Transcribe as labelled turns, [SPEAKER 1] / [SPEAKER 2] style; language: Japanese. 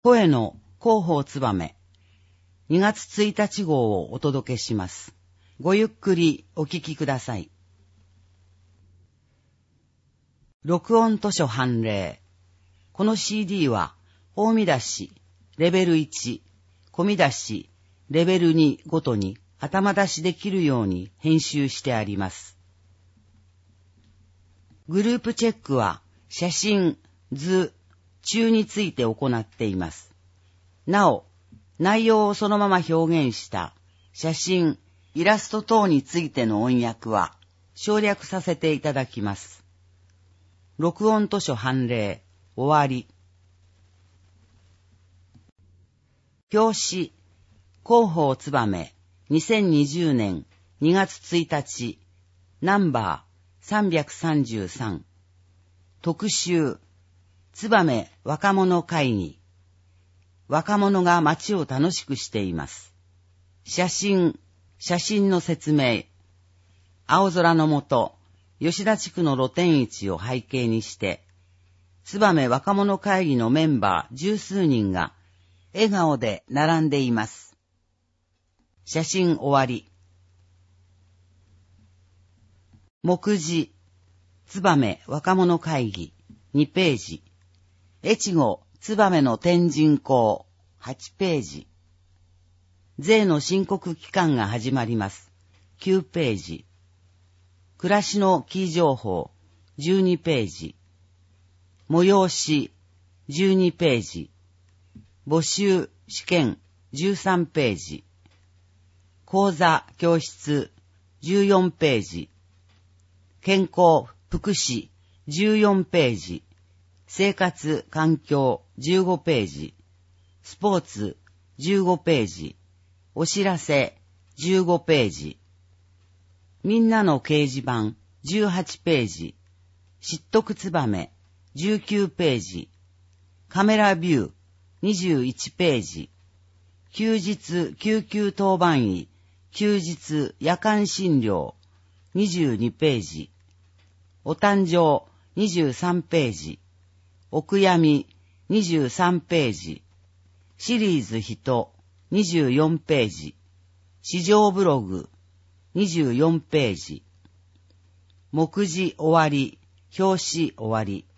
[SPEAKER 1] 声の広報つばめ、2月1日号をお届けします。ごゆっくりお聞きください。録音図書判例。この CD は、大見出し、レベル1、小見出し、レベル2ごとに頭出しできるように編集してあります。グループチェックは、写真、図、中について行っています。なお、内容をそのまま表現した写真、イラスト等についての音訳は省略させていただきます。録音図書判例、終わり。表紙、広報つばめ、2020年2月1日、ナンバー333。特集、つばめ若者会議。若者が街を楽しくしています。写真の説明。青空の下、吉田地区の露天市を背景にして、つばめ若者会議のメンバー十数人が笑顔で並んでいます。写真終わり。目次、つばめ若者会議2ページ。越後つばめの天神講8ページ。税の申告期間が始まります。9ページ。暮らしのキー情報12ページ。催し12ページ。募集試験13ページ。講座教室14ページ。健康福祉14ページ。生活環境15ページ。スポーツ15ページ。お知らせ15ページ。みんなの掲示板18ページ。知っとくつばめ19ページ。カメラビュー21ページ。休日救急当番医休日夜間診療22ページ。お誕生23ページ。お悔やみ23ページ。シリーズ人24ページ。市場ブログ24ページ。目次終わり、表紙終わり。